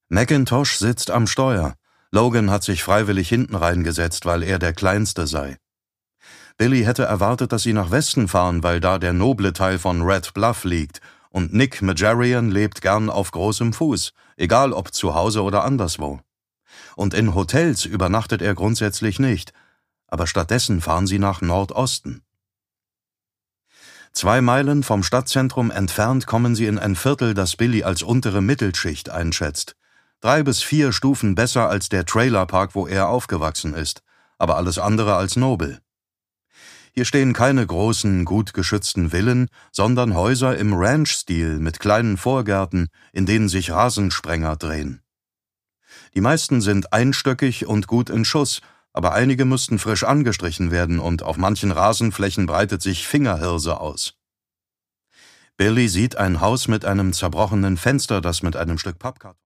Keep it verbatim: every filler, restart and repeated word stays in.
Mackintosh sitzt am Steuer. Logan hat sich freiwillig hinten reingesetzt, weil er der Kleinste sei. Billy hätte erwartet, dass sie nach Westen fahren, weil da der noble Teil von Red Bluff liegt, und Nick Majarian lebt gern auf großem Fuß, egal ob zu Hause oder anderswo. Und in Hotels übernachtet er grundsätzlich nicht, aber stattdessen fahren sie nach Nordosten. Zwei Meilen vom Stadtzentrum entfernt kommen sie in ein Viertel, das Billy als untere Mittelschicht einschätzt. Drei bis vier Stufen besser als der Trailerpark, wo er aufgewachsen ist, aber alles andere als nobel. Hier stehen keine großen, gut geschützten Villen, sondern Häuser im Ranch-Stil mit kleinen Vorgärten, in denen sich Rasensprenger drehen. Die meisten sind einstöckig und gut in Schuss, aber einige müssten frisch angestrichen werden und auf manchen Rasenflächen breitet sich Fingerhirse aus. Billy sieht ein Haus mit einem zerbrochenen Fenster, das mit einem Stück Pappkarton